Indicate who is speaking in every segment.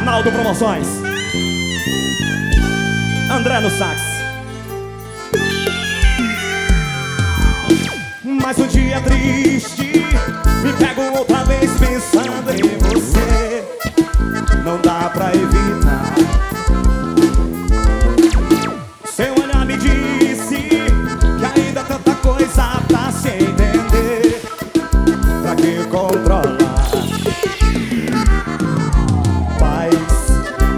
Speaker 1: Arnaldo Promoções. André no sax. Mas um dia triste me pego outra vez pensando em você. Não dá pra evitar. Seu olhar me disse que ainda há tanta coisa pra se entender. Pra que controlar? Paz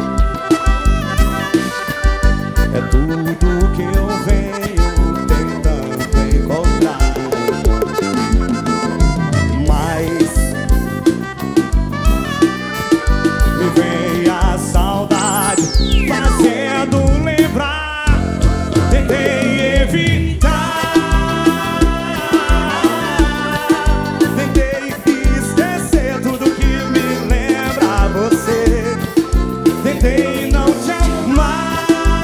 Speaker 1: é tudo que eu venho tentando encontrar. Mas me vem a saudade fazendo lembrar. Tentei evitar, tentei esquecer tudo que me lembra você. Tentei não te amar,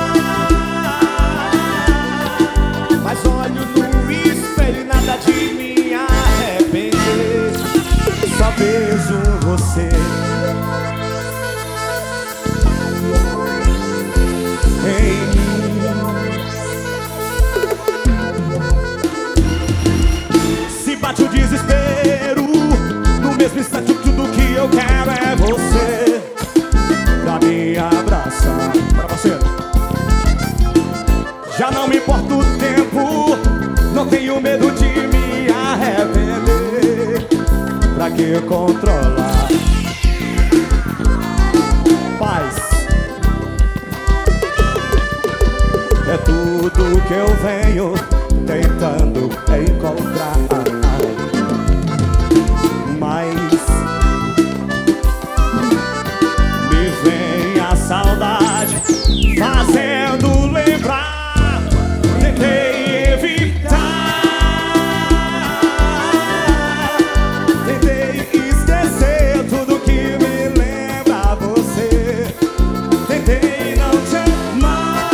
Speaker 1: mas olho no espelho e nada de me arrepender. Só vejo você em mim. Se bate o desespero, no mesmo instante tudo que eu quero é você pra me abraçar. Pra você. Já não me importa o tempo, não tenho medo de me arrepender. Pra que controlar? Paz é tudo que eu venho tentando encontrar. Mas me vem a saudade fazendo lembrar. Tentei evitar, tentei esquecer tudo que me lembra você. Tentei não te amar,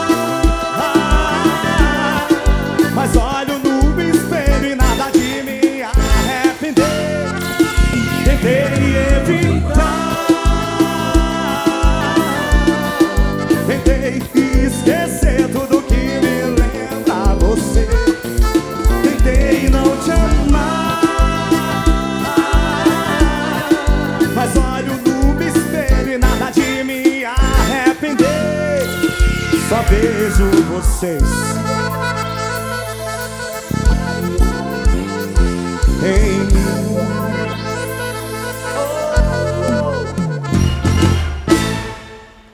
Speaker 1: mas olho no espelho e nada de me arrepender. Tentei evitar, tentei esquecer tudo que me lembra você. Tentei não te amar, mas olho no espelho e nada de me arrepender. Só vejo vocês.